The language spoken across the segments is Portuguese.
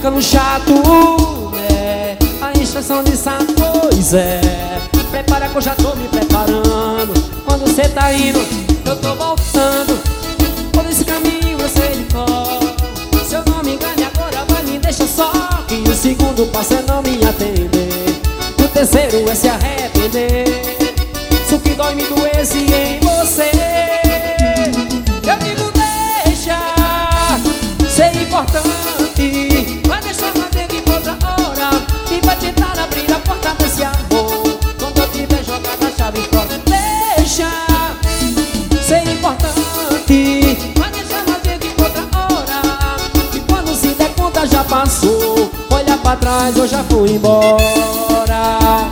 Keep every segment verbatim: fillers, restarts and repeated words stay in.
ficando chato, né? A instrução de saco, pois é. Prepara que eu já tô me preparando. Quando cê tá indo, eu tô voltando. Todo esse caminho eu sei de cor. Se eu não me engane agora vai me deixar só. E o segundo passo é não me atender. O terceiro é se arrepender. Isso que dói me doesse em você. Eu digo deixa ser importante. Vai deixar mais tempo pra outra hora. E vai tentar abrir a porta desse amor. Quando eu tiver jogado a chave fora. Deixa ser importante. Vai deixar mais tempo pra outra hora. E quando se der conta já passou. Olha pra trás, eu já fui embora.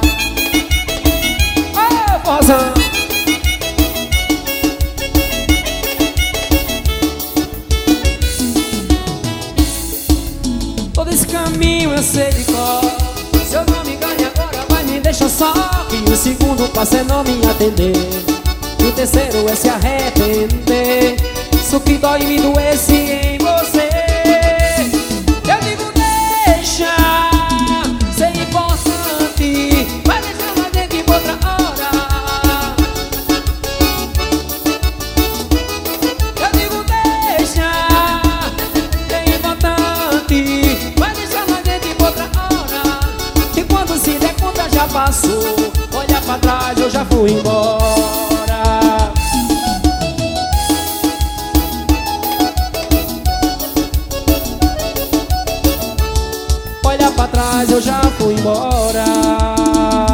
Oh, Bozão. Todo esse caminho eu sei de cor. Se eu não me ganho agora vai me deixar só. E o segundo passo é não me atender. E o terceiro é se arrepender. Isso que dói me doesse em você. Eu digo deixa ser importante. Vai deixar mais dentro pra outra hora. Eu digo deixa ser importante. Vai deixar mais dentro pra outra hora. E quando se der conta já passou. Olha pra trás, eu já fui embora. Olha pra trás, eu já fui embora.